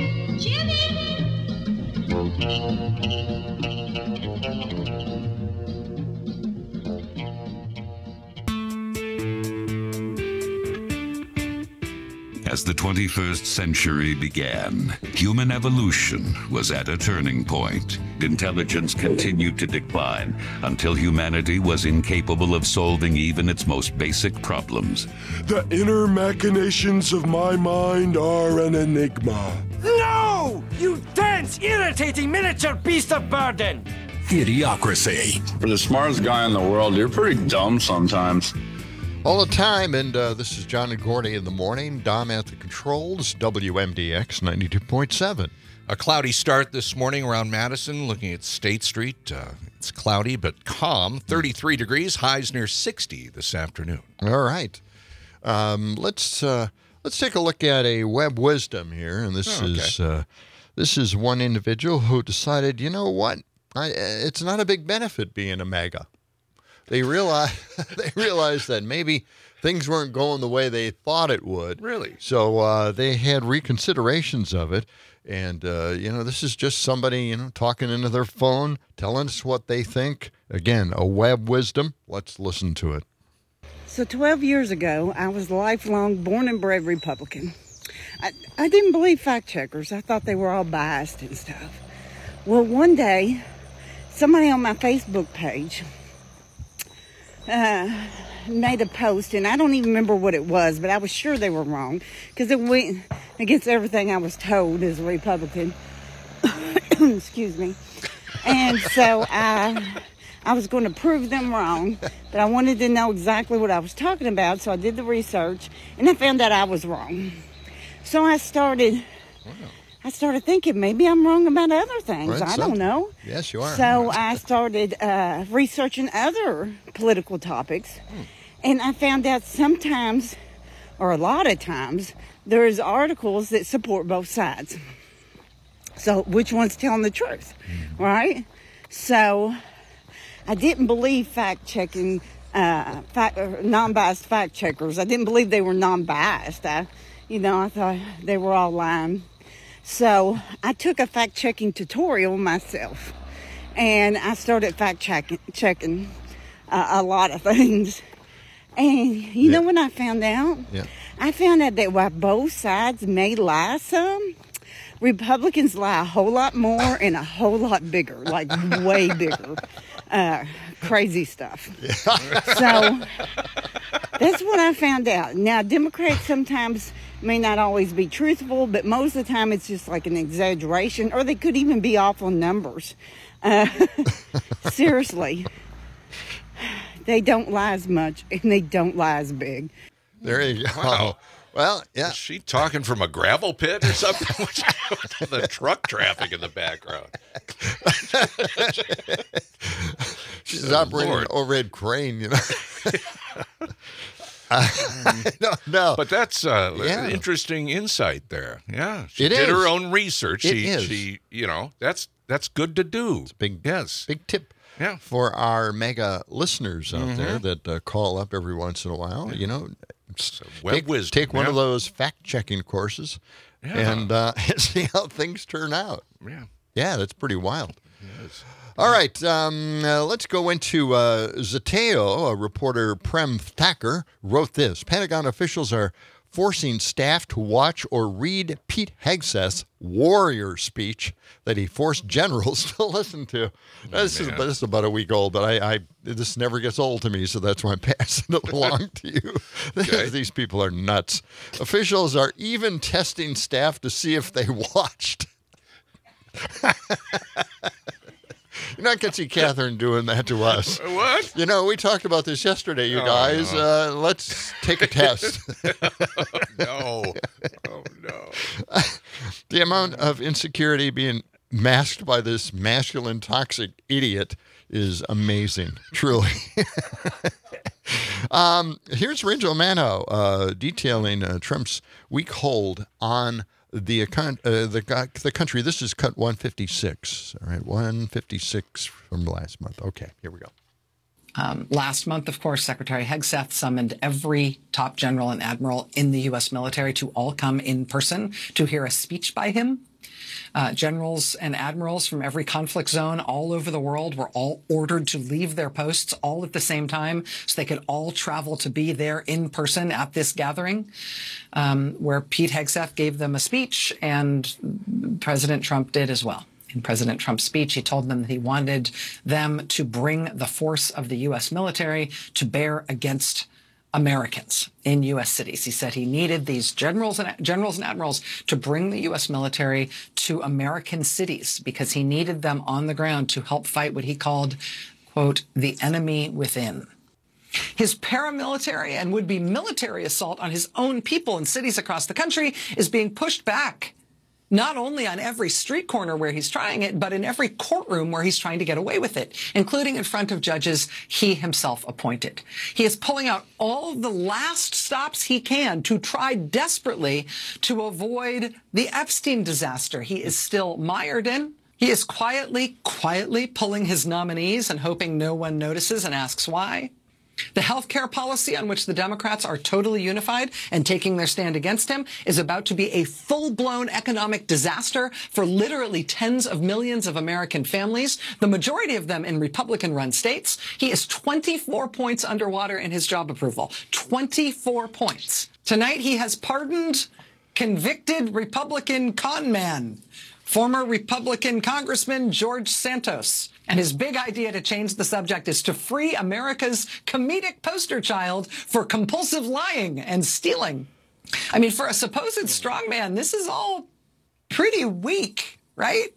Speaker 9: As the twenty-first century began, human evolution was at a turning point. Intelligence continued to decline until humanity was incapable of solving even its most basic problems.
Speaker 10: The inner machinations of my mind are an enigma.
Speaker 11: No! You dense, irritating miniature beast of burden!
Speaker 10: Idiocracy.
Speaker 12: For the smartest guy in the world, you're pretty dumb sometimes.
Speaker 3: All the time, and uh, this is John and Gordy in the morning. Dom at the controls, W M D X ninety-two point seven.
Speaker 4: A cloudy start this morning around Madison, looking at State Street. Uh, it's cloudy but calm, thirty-three degrees, highs near sixty this afternoon.
Speaker 3: All right. Um, let's uh, let's take a look at a web wisdom here, and this
Speaker 4: Oh, okay.
Speaker 3: is uh, this is one individual who decided, you know what, I, it's not a big benefit being a MAGA. They realize they realized that maybe things weren't going the way they thought it would.
Speaker 4: Really?
Speaker 3: So uh, they had reconsiderations of it, and uh, you know, this is just somebody, you know, talking into their phone, telling us what they think. Again, a web wisdom. Let's listen to it.
Speaker 13: So twelve years ago, I was a lifelong born and bred Republican. I, I didn't believe fact checkers. I thought they were all biased and stuff. Well, one day, somebody on my Facebook page uh, made a post, and I don't even remember what it was, but I was sure they were wrong because it went against everything I was told as a Republican. Excuse me. And so I... I was going to prove them wrong, but I wanted to know exactly what I was talking about, so I did the research, and I found out I was wrong. So I started, wow. I started thinking maybe I'm wrong about other things.
Speaker 3: Right,
Speaker 13: I
Speaker 3: so,
Speaker 13: don't know.
Speaker 3: Yes, you are.
Speaker 13: So I started uh, researching other political topics, hmm. and I found out sometimes, or a lot of times, there's articles that support both sides. So which one's telling the truth, mm-hmm. right? So I didn't believe fact-checking, uh, fact, uh, non-biased fact-checkers. I didn't believe they were non-biased. I, you know, I thought they were all lying. So I took a fact-checking tutorial myself, and I started fact-checking checking, uh, a lot of things. And you yeah. know what I found out?
Speaker 3: Yeah.
Speaker 13: I found out that while both sides may lie some, Republicans lie a whole lot more and a whole lot bigger, like way bigger. uh, crazy stuff. So that's what I found out. Now, Democrats sometimes may not always be truthful, but most of the time it's just like an exaggeration, or they could even be off on numbers. Uh, seriously. They don't lie as much, and they don't lie as big.
Speaker 3: There you go.
Speaker 4: Wow.
Speaker 3: Well, yeah.
Speaker 4: Is she talking from a gravel pit or something? The truck traffic in the background.
Speaker 3: She's
Speaker 4: Good
Speaker 3: operating
Speaker 4: Lord.
Speaker 3: an overhead crane, you know. uh, no, no.
Speaker 4: But that's uh,
Speaker 3: Yeah.
Speaker 4: an interesting insight there. Yeah, she
Speaker 3: It
Speaker 4: did
Speaker 3: is.
Speaker 4: her own research.
Speaker 3: It
Speaker 4: she,
Speaker 3: is.
Speaker 4: she, you know, that's that's good to do.
Speaker 3: It's a big,
Speaker 4: yes,
Speaker 3: big tip.
Speaker 4: Yeah.
Speaker 3: For our mega listeners out
Speaker 4: Mhm.
Speaker 3: there that uh, call up every once in a while, you know,
Speaker 4: web
Speaker 3: take,
Speaker 4: wisdom,
Speaker 3: take one
Speaker 4: yeah.
Speaker 3: of those fact-checking courses
Speaker 4: Yeah.
Speaker 3: and uh, see how things turn out.
Speaker 4: Yeah.
Speaker 3: Yeah, that's pretty wild.
Speaker 4: Yes.
Speaker 3: All right, um, uh, let's go into uh, Zeteo. A reporter, Prem Thacker, wrote this. Pentagon officials are forcing staff to watch or read Pete Hegseth's warrior speech that he forced generals to listen to. Now, this, is,
Speaker 4: man.
Speaker 3: this is about a week old, but I, I this never gets old to me, so that's why I'm passing it along to you.
Speaker 4: Okay.
Speaker 3: These people are nuts. Officials are even testing staff to see if they watched. You're not going to see Catherine doing that to us.
Speaker 4: What?
Speaker 3: You know, we talked about this yesterday, you
Speaker 4: Oh,
Speaker 3: guys.
Speaker 4: no.
Speaker 3: Uh, let's take a test.
Speaker 4: No. Oh, no.
Speaker 3: The amount of insecurity being masked by this masculine, toxic idiot is amazing, truly. um, here's Rachel Maddow uh, detailing uh, Trump's weak hold on the, account, uh, the the country. This is cut one fifty-six. All right, one fifty-six from last month. Okay, here we go.
Speaker 14: Um, last month, of course, Secretary Hegseth summoned every top general and admiral in the U S military to all come in person to hear a speech by him. Uh, generals and admirals from every conflict zone all over the world were all ordered to leave their posts all at the same time so they could all travel to be there in person at this gathering, um, where Pete Hegseth gave them a speech, and President Trump did as well. In President Trump's speech, he told them that he wanted them to bring the force of the U S military to bear against Americans in U S cities. He said he needed these generals and generals and admirals to bring the U S military to American cities because he needed them on the ground to help fight what he called, quote, the enemy within. His paramilitary and would-be military assault on his own people in cities across the country is being pushed back. Not only on every street corner where he's trying it, but in every courtroom where he's trying to get away with it, including in front of judges he himself appointed. He is pulling out all the last stops he can to try desperately to avoid the Epstein disaster he is still mired in. He is quietly, quietly pulling his nominees and hoping no one notices and asks why. The health care policy on which the Democrats are totally unified and taking their stand against him is about to be a full-blown economic disaster for literally tens of millions of American families, the majority of them in Republican-run states. He is twenty-four points underwater in his job approval. twenty-four points. Tonight he has pardoned convicted Republican con man, former Republican Congressman George Santos. And his big idea to change the subject is to free America's comedic poster child for compulsive lying and stealing. I mean, for a supposed strongman, this is all pretty weak, right?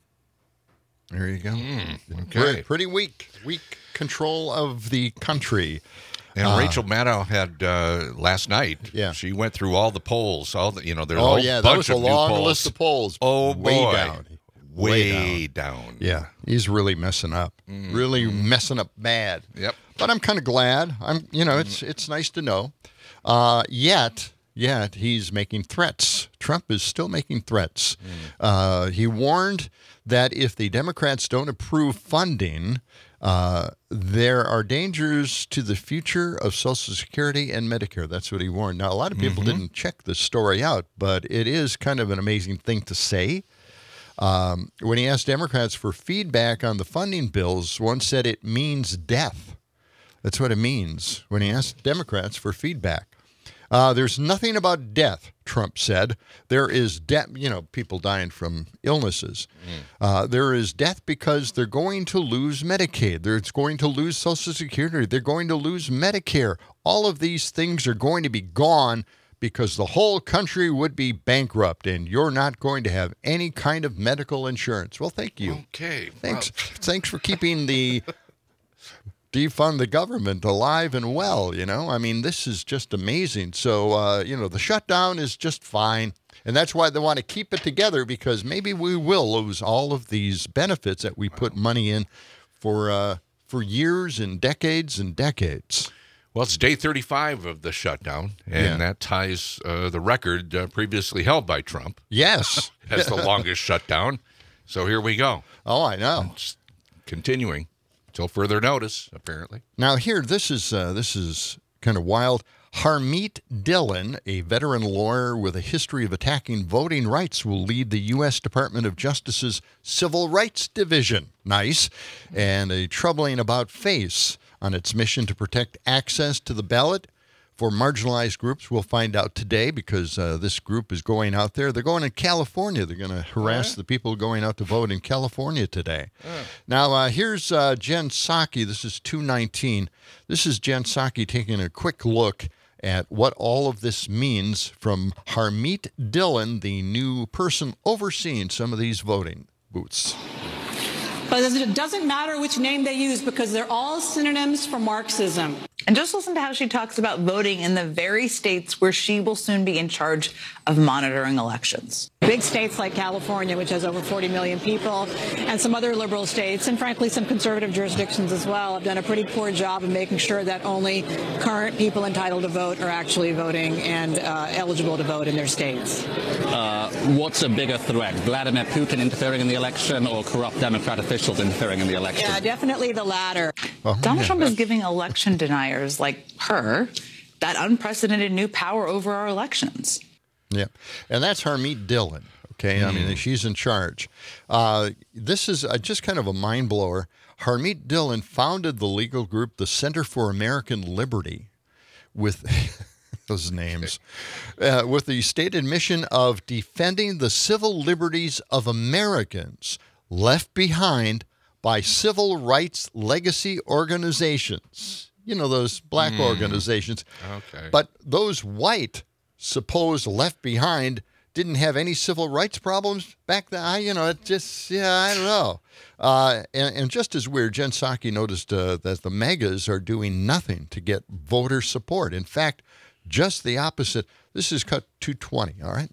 Speaker 3: There you go.
Speaker 4: Mm, okay.
Speaker 3: Pretty, pretty weak. Weak control of the country.
Speaker 4: And
Speaker 3: Uh,
Speaker 4: Rachel Maddow had uh, last night.
Speaker 3: Yeah,
Speaker 4: she went through all the polls. All the, you know, there's a
Speaker 3: Oh,
Speaker 4: whole
Speaker 3: yeah, that
Speaker 4: bunch
Speaker 3: was a
Speaker 4: of new
Speaker 3: long
Speaker 4: polls.
Speaker 3: list of polls.
Speaker 4: Oh
Speaker 3: Way
Speaker 4: boy,
Speaker 3: down.
Speaker 4: way,
Speaker 3: Way
Speaker 4: down.
Speaker 3: Yeah, he's really messing up.
Speaker 4: Mm.
Speaker 3: Really messing up bad.
Speaker 4: Yep.
Speaker 3: But I'm kind of glad. I'm, you know, it's it's nice to know. Uh, yet, yet he's making threats. Trump is still making threats. Uh, he warned that if the Democrats don't approve funding, uh, there are dangers to the future of Social Security and Medicare. That's what he warned. Now, a lot of people
Speaker 4: Mhm.
Speaker 3: didn't check this story out, but it is kind of an amazing thing to say. Um, when he asked Democrats for feedback on the funding bills, one said it means death. That's what it means when he asked Democrats for feedback. Uh, there's nothing about death, Trump said. There is death, you know, people dying from illnesses. Mm. Uh, there is death because they're going to lose Medicaid. They're going to lose Social Security. They're going to lose Medicare. All of these things are going to be gone because the whole country would be bankrupt and you're not going to have any kind of medical insurance. Well, thank you.
Speaker 4: Okay.
Speaker 3: Thanks.
Speaker 4: Well.
Speaker 3: Thanks for keeping the defund the government alive and well, you know. I mean, this is just amazing. So, uh, you know, the shutdown is just fine. And that's why they want to keep it together, because maybe we will lose all of these benefits that we put money in for uh, for years and decades and decades.
Speaker 4: Well, it's day thirty-five of the shutdown, and
Speaker 3: Yeah.
Speaker 4: that ties uh, the record uh, previously held by Trump.
Speaker 3: Yes.
Speaker 4: as the longest shutdown. So here we go.
Speaker 3: Oh, I know.
Speaker 4: It's continuing until further notice, apparently.
Speaker 3: Now, here, this is uh, this is kind of wild. Harmeet Dillon, a veteran lawyer with a history of attacking voting rights, will lead the U S Department of Justice's Civil Rights Division. Nice. And a troubling about face on its mission to protect access to the ballot for marginalized groups. We'll find out today, because uh, this group is going out there. They're going to California. They're going to harass the people going out to vote in California today.
Speaker 4: Oh.
Speaker 3: Now, uh, here's uh, Jen Psaki. This is two nineteen. This is Jen Psaki taking a quick look at what all of this means from Harmeet Dillon, the new person overseeing some of these voting booths.
Speaker 15: But it doesn't matter which name they use, because they're all synonyms for Marxism.
Speaker 16: And just listen to how she talks about voting in the very states where she will soon be in charge of monitoring elections.
Speaker 15: Big states like California, which has over forty million people, and some other liberal states, and frankly some conservative jurisdictions as well, have done a pretty poor job of making sure that only current people entitled to vote are actually voting and uh, eligible to vote in their states.
Speaker 17: Uh, what's a bigger threat, Vladimir Putin interfering in the election or corrupt Democrat officials interfering in the election?
Speaker 15: Yeah, definitely the latter.
Speaker 3: Oh,
Speaker 16: Donald
Speaker 3: yeah.
Speaker 16: Trump is giving election deniers like her that unprecedented new power over our elections.
Speaker 3: Yeah, and that's Harmeet Dillon, okay? I mean, she's in charge. Uh, this is uh, just kind of a mind blower. Harmeet Dillon founded the legal group, the Center for American Liberty, with those names, uh, with the stated mission of defending the civil liberties of Americans left behind by civil rights legacy organizations. You know, those black
Speaker 4: Mm.
Speaker 3: organizations.
Speaker 4: Okay.
Speaker 3: But those white, supposed left behind, didn't have any civil rights problems back then. I, you know, it just, yeah, I don't know. Uh, and, and just as weird, Jen Psaki noticed uh, that the megas are doing nothing to get voter support. In fact, just the opposite. This is cut two twenty, all right?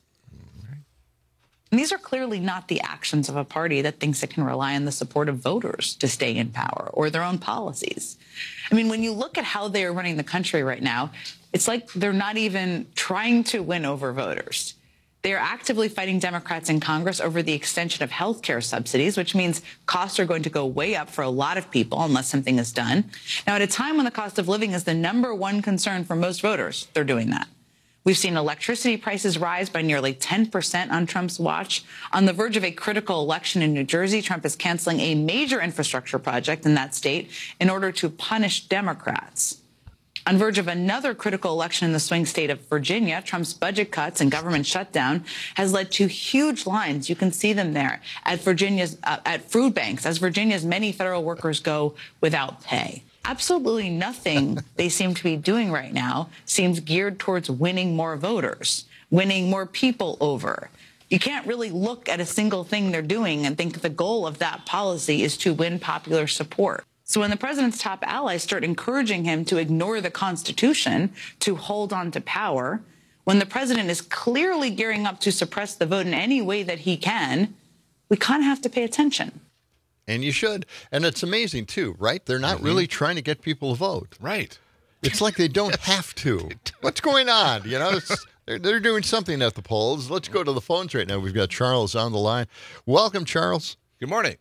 Speaker 16: And these are clearly not the actions of a party that thinks it can rely on the support of voters to stay in power or their own policies. I mean, when you look at how they are running the country right now, it's like they're not even trying to win over voters. They are actively fighting Democrats in Congress over the extension of health care subsidies, which means costs are going to go way up for a lot of people unless something is done. Now, at a time when the cost of living is the number one concern for most voters, they're doing that. We've seen electricity prices rise by nearly ten percent on Trump's watch. On the verge of a critical election in New Jersey, Trump is canceling a major infrastructure project in that state in order to punish Democrats. On verge of another critical election in the swing state of Virginia, Trump's budget cuts and government shutdown has led to huge lines. You can see them there at Virginia's uh, at food banks as Virginia's many federal workers go without pay. Absolutely nothing they seem to be doing right now seems geared towards winning more voters, winning more people over. You can't really look at a single thing they're doing and think the goal of that policy is to win popular support. So when the president's top allies start encouraging him to ignore the Constitution, to hold on to power, when the president is clearly gearing up to suppress the vote in any way that he can, we kind of have to pay attention.
Speaker 3: And you should. And it's amazing, too, right? They're not
Speaker 4: Mm-hmm.
Speaker 3: really trying to get people to vote.
Speaker 4: Right.
Speaker 3: It's like they don't have to. What's going on? You know, it's, they're, they're doing something at the polls. Let's go to the phones right now. We've got Charles on the line. Welcome, Charles.
Speaker 4: Good morning.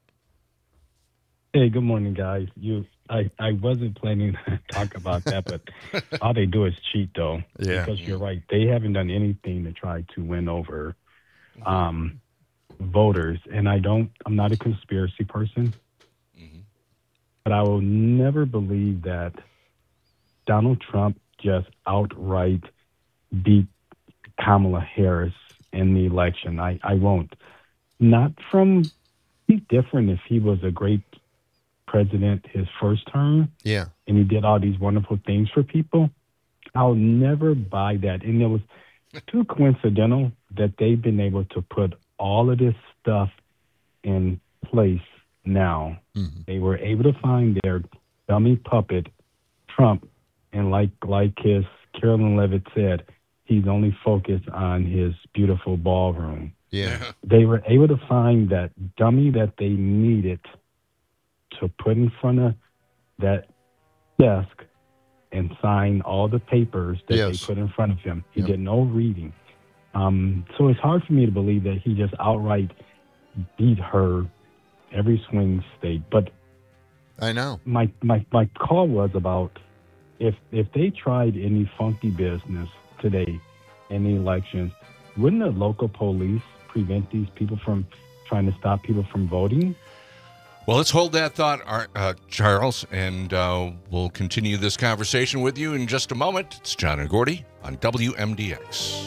Speaker 18: Hey, good morning, guys. You, I, I wasn't planning to talk about that, but all they do is cheat, though.
Speaker 3: Yeah.
Speaker 18: Because you're right. They haven't done anything to try to win over um, voters. And I don't, I'm not a conspiracy person,
Speaker 4: Mm-hmm.
Speaker 18: but I will never believe that Donald Trump just outright beat Kamala Harris in the election. I, I won't. Not from, he's different if he was a great president his first term.
Speaker 3: Yeah.
Speaker 18: And he did all these wonderful things for people. I'll never buy that. And it was too coincidental that they've been able to put all of this stuff in place now.
Speaker 3: Mm-hmm.
Speaker 18: They were able to find their dummy puppet, Trump, and like like his Carolyn Levitt said, he's only focused on his beautiful ballroom.
Speaker 3: Yeah.
Speaker 18: They were able to find that dummy that they needed to put in front of that desk and sign all the papers that
Speaker 3: Yes.
Speaker 18: they put in front of him. He
Speaker 3: Yep.
Speaker 18: did no reading. Um, so it's hard for me to believe that he just outright beat her every swing state. But
Speaker 3: I know.
Speaker 18: my, my, my call was about if if they tried any funky business today in the elections, wouldn't the local police prevent these people from trying to stop people from voting?
Speaker 4: Well, let's hold that thought, uh, Charles, and uh, we'll continue this conversation with you in just a moment. It's John and Gordy on W M D X.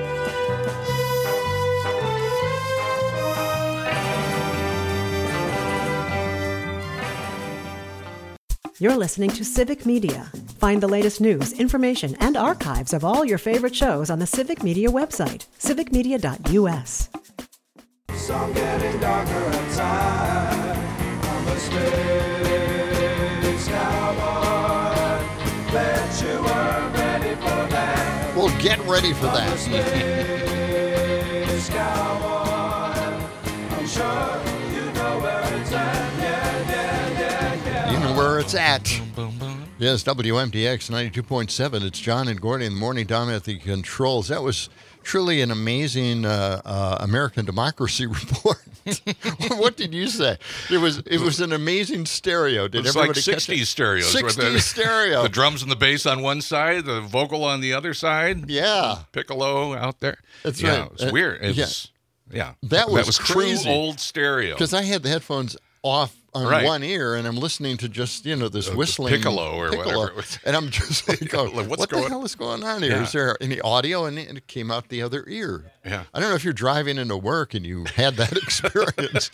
Speaker 1: You're listening to Civic Media. Find the latest news, information, and archives of all your favorite shows on the Civic Media website, civic media dot u s.
Speaker 19: Some getting darker outside. I'm a space cowboy. Bet you were ready for that.
Speaker 3: Well, get ready for
Speaker 19: I'm a
Speaker 3: that.
Speaker 19: space cowboy. I'm sure you know where it's at. Yeah, yeah, yeah, yeah.
Speaker 3: You know where it's at. Yes, W M D X ninety-two point seven. It's John and Gordy in the morning down at the controls. That was truly an amazing uh, uh, American democracy report. What did you say? It was it was an amazing stereo. Did
Speaker 4: It's
Speaker 3: everybody
Speaker 4: like
Speaker 3: catch it?
Speaker 4: sixties stereos. where
Speaker 3: sixties
Speaker 4: the,
Speaker 3: stereo.
Speaker 4: The drums and the bass on one side, the vocal on the other side.
Speaker 3: Yeah.
Speaker 4: Piccolo out there.
Speaker 3: That's
Speaker 4: yeah,
Speaker 3: right.
Speaker 4: It was
Speaker 3: Uh,
Speaker 4: weird. It
Speaker 3: yeah.
Speaker 4: was, yeah.
Speaker 3: That was,
Speaker 4: that was
Speaker 3: crazy.
Speaker 4: true old stereo.
Speaker 3: Because I had the headphones off on
Speaker 4: Right.
Speaker 3: one ear, and I'm listening to just, you know, this
Speaker 4: Uh, the
Speaker 3: whistling
Speaker 4: piccolo or
Speaker 3: piccolo,
Speaker 4: whatever it was.
Speaker 3: and I'm just like, oh,
Speaker 4: Like, what's
Speaker 3: what
Speaker 4: going-
Speaker 3: the hell is going on here?
Speaker 4: Yeah.
Speaker 3: Is there any audio? And it it came out the other ear.
Speaker 4: Yeah.
Speaker 3: I don't know if you're driving into work and you had that experience.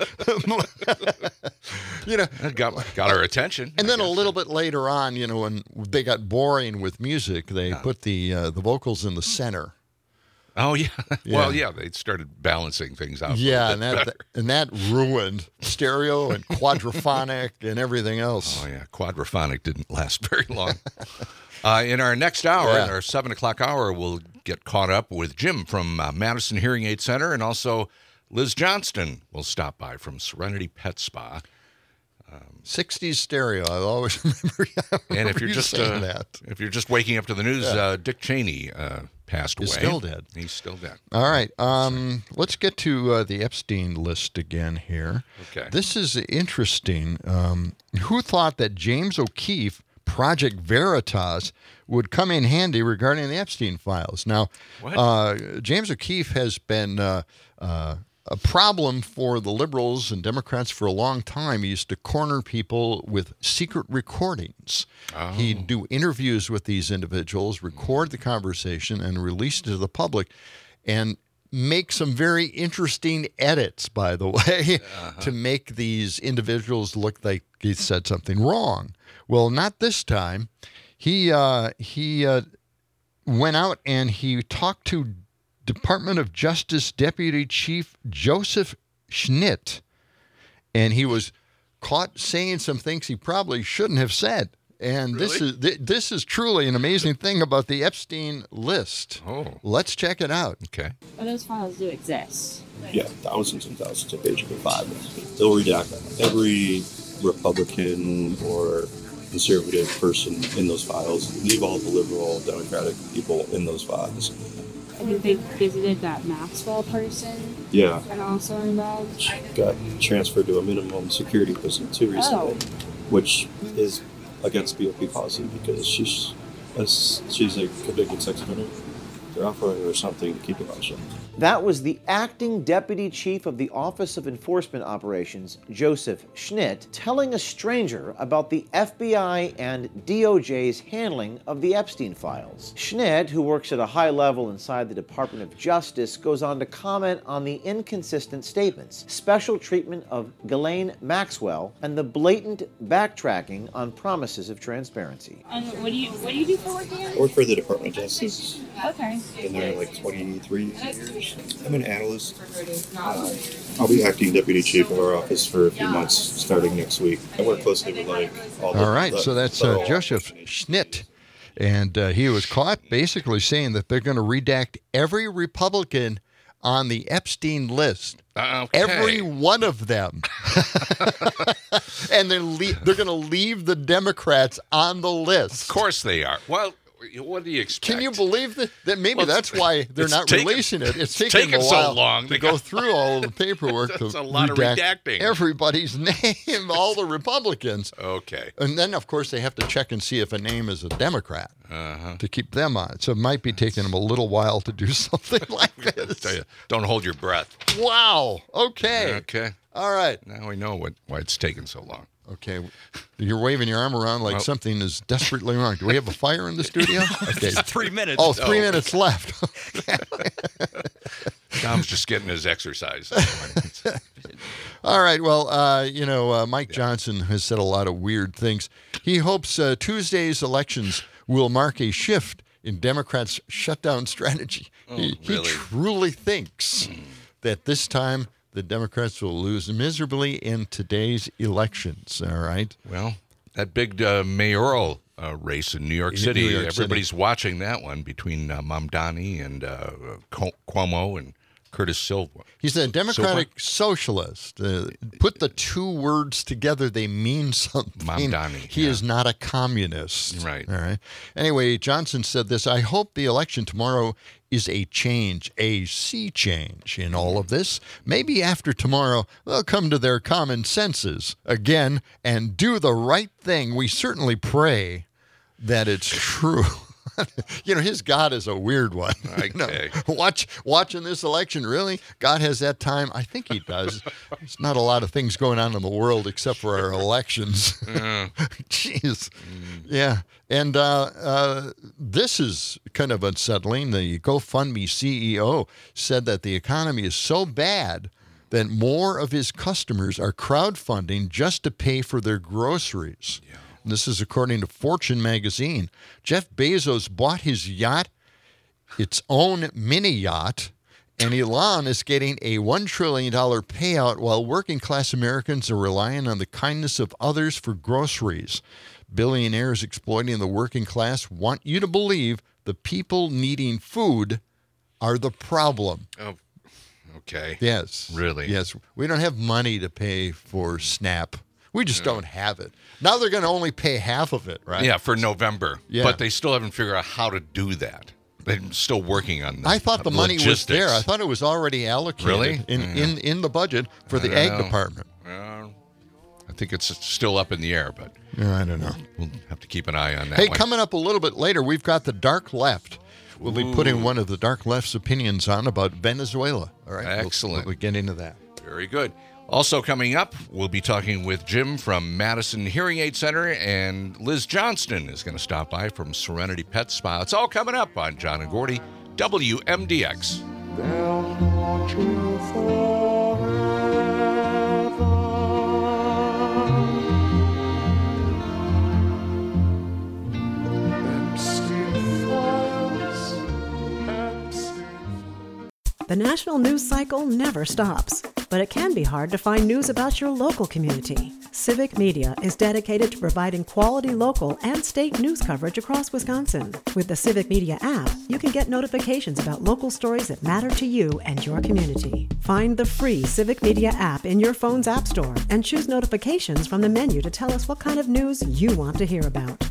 Speaker 3: You know,
Speaker 4: It got, got our attention.
Speaker 3: and then a little bit later on, you know, when they got boring with music, they put the uh, the vocals in the center.
Speaker 4: Oh, yeah.
Speaker 3: Yeah.
Speaker 4: Well, yeah, they started balancing things out. a
Speaker 3: Yeah,
Speaker 4: little
Speaker 3: and
Speaker 4: bit
Speaker 3: that
Speaker 4: better.
Speaker 3: and that ruined stereo and quadraphonic and everything else.
Speaker 4: Oh, yeah. Quadraphonic didn't last very long. uh, in our next hour,
Speaker 3: Yeah.
Speaker 4: in our seven o'clock hour, we'll get caught up with Jim from uh, Madison Hearing Aid Center, and also Liz Johnston will stop by from Serenity Pet Spa.
Speaker 3: sixties stereo. I always remember. I
Speaker 4: And if
Speaker 3: remember
Speaker 4: you're
Speaker 3: you
Speaker 4: just
Speaker 3: saying
Speaker 4: uh,
Speaker 3: that.
Speaker 4: if you're just waking up to the news,
Speaker 3: Yeah.
Speaker 4: uh, Dick Cheney uh, passed
Speaker 3: He's
Speaker 4: away.
Speaker 3: still dead.
Speaker 4: He's still dead.
Speaker 3: All right. Um, let's get to uh, the Epstein list again here.
Speaker 4: Okay.
Speaker 3: This is interesting. Um, who thought that James O'Keefe, Project Veritas, would come in handy regarding the Epstein files? Now,
Speaker 4: What?
Speaker 3: uh, James O'Keefe has been uh, uh, a problem for the liberals and Democrats for a long time. He used to corner people with secret recordings.
Speaker 4: Oh.
Speaker 3: He'd do interviews with these individuals, record the conversation, and release it to the public, and make some very interesting edits, by the way, to make these individuals look like he said something wrong. Well, not this time. He uh, he uh, went out and he talked to Department of Justice Deputy Chief Joseph Schnitt, and he was caught saying some things he probably shouldn't have said. And this
Speaker 4: Really?
Speaker 3: is th- this is truly an amazing thing about the Epstein list.
Speaker 4: Oh.
Speaker 3: Let's check it out.
Speaker 4: Okay.
Speaker 20: Well, those files do exist.
Speaker 21: Yeah, thousands and thousands of pages of files. They'll redact every Republican or conservative person in those files, leave all the liberal, Democratic people in those files.
Speaker 20: I think they visited that Maxwell person.
Speaker 21: Yeah.
Speaker 20: And also involved.
Speaker 21: Got transferred to a minimum security prison too recently,
Speaker 20: Oh.
Speaker 21: which is against B O P policy because she's a, she's a convicted sex offender. They're offering her something to keep her on shut.
Speaker 2: That was the acting deputy chief of the Office of Enforcement Operations, Joseph Schnitt, telling a stranger about the F B I and D O J's handling of the Epstein files. Schnitt, who works at a high level inside the Department of Justice, goes on to comment on the inconsistent statements, special treatment of Ghislaine Maxwell, and the blatant backtracking on promises of transparency.
Speaker 20: And what do you what do you do for work again?
Speaker 21: I work for the Department of Justice.
Speaker 20: Okay.
Speaker 21: Been there like twenty-three years. I'm an analyst. Uh, I'll be acting deputy chief of our office for a few months starting next week. I work closely with like all the
Speaker 3: All right,
Speaker 21: the
Speaker 3: so that's
Speaker 21: federal
Speaker 3: uh, Joseph Schnitt. And uh, he was caught basically saying that they're going to redact every Republican on the Epstein list.
Speaker 4: Okay.
Speaker 3: Every one of them. And they're, le- they're going to leave the Democrats on the list.
Speaker 4: Of course they are. Well, what do you expect?
Speaker 3: Can you believe that? That maybe
Speaker 4: Well,
Speaker 3: that's why they're
Speaker 4: it's
Speaker 3: not
Speaker 4: taken-
Speaker 3: releasing it. It's,
Speaker 4: it's
Speaker 3: taking
Speaker 4: taken
Speaker 3: a
Speaker 4: so
Speaker 3: while
Speaker 4: long.
Speaker 3: to
Speaker 4: They
Speaker 3: go
Speaker 4: got-
Speaker 3: through all of the paperwork.
Speaker 4: That's
Speaker 3: to
Speaker 4: a lot of
Speaker 3: redact
Speaker 4: redacting.
Speaker 3: everybody's name, all the Republicans.
Speaker 4: Okay.
Speaker 3: And then, of course, they have to check and see if a name is a Democrat
Speaker 4: Uh-huh.
Speaker 3: to keep them on. So it might be taking them a little while to do something like this.
Speaker 4: Tell you, don't hold your breath.
Speaker 3: Wow. Okay.
Speaker 4: Okay.
Speaker 3: All right.
Speaker 4: Now we know what why it's taking so long.
Speaker 3: Okay. You're waving your arm around like
Speaker 4: Well-
Speaker 3: something is desperately wrong. Do we have a fire in the studio? Okay.
Speaker 6: Just three minutes.
Speaker 3: Oh, three
Speaker 4: Oh.
Speaker 3: minutes left.
Speaker 4: Tom's just getting his exercise.
Speaker 3: All right. Well, uh, you know, uh, Mike Johnson has said a lot of weird things. He hopes uh, Tuesday's elections will mark a shift in Democrats' shutdown strategy.
Speaker 4: Oh,
Speaker 3: he, he
Speaker 4: really?
Speaker 3: truly thinks that this time the Democrats will lose miserably in today's elections. All right.
Speaker 4: Well, that big uh, mayoral uh, race in New York
Speaker 3: In
Speaker 4: City,
Speaker 3: New York City.
Speaker 4: everybody's watching that one between uh, Mamdani and uh, Cu- Cuomo and Curtis Silva.
Speaker 3: He's a Democratic socialist. Uh, put the two words together, they mean something.
Speaker 4: Mamdani,
Speaker 3: He
Speaker 4: yeah.
Speaker 3: is not a communist.
Speaker 4: Right.
Speaker 3: All right. Anyway, Johnson said this, I hope the election tomorrow is a change, a sea change in all of this. Maybe after tomorrow, they'll come to their common senses again and do the right thing. We certainly pray that it's true. You know, his God is a weird one. You know,
Speaker 4: Okay.
Speaker 3: watch watching this election, really? God has that time? I think he does. There's not a lot of things going on in the world except for our elections.
Speaker 4: Uh,
Speaker 3: Jeez. Yeah. And uh, uh, this is kind of unsettling. The GoFundMe C E O said that the economy is so bad that more of his customers are crowdfunding just to pay for their groceries.
Speaker 4: Yeah.
Speaker 3: This is according to Fortune magazine. Jeff Bezos bought his yacht, its own mini yacht, and Elon is getting a one trillion dollars payout while working class Americans are relying on the kindness of others for groceries. Billionaires exploiting the working class want you to believe the people needing food are the problem.
Speaker 4: oh, okay.
Speaker 3: Yes.
Speaker 4: Really?
Speaker 3: Yes. We don't have money to pay for SNAP. We just don't have it. Now they're going to only pay half of it, right?
Speaker 4: Yeah, for November.
Speaker 3: Yeah.
Speaker 4: But they still haven't figured out how to do that. They're still working on that.
Speaker 3: I thought the money was there. I thought it was already allocated
Speaker 4: Really?
Speaker 3: in,
Speaker 4: Yeah.
Speaker 3: in, in the budget for the
Speaker 4: I
Speaker 3: ag
Speaker 4: don't know.
Speaker 3: department.
Speaker 4: Well, I think it's still up in the air, but
Speaker 3: Yeah, I don't know.
Speaker 4: we'll have to keep an eye on that
Speaker 3: Hey,
Speaker 4: one.
Speaker 3: coming up a little bit later, we've got the dark left. We'll be putting one of the dark left's opinions on about Venezuela. All right. We'll-
Speaker 4: Excellent.
Speaker 3: We'll, get into that.
Speaker 4: Very good. Also coming up, we'll be talking with Jim from Madison Hearing Aid Center, and Liz Johnston is going to stop by from Serenity Pet Spa. It's all coming up on John and Gordy, W M D X.
Speaker 1: The national news cycle never stops, but it can be hard to find news about your local community. Civic Media is dedicated to providing quality local and state news coverage across Wisconsin. With the Civic Media app, you can get notifications about local stories that matter to you and your community. Find the free Civic Media app in your phone's app store and choose notifications from the menu to tell us what kind of news you want to hear about.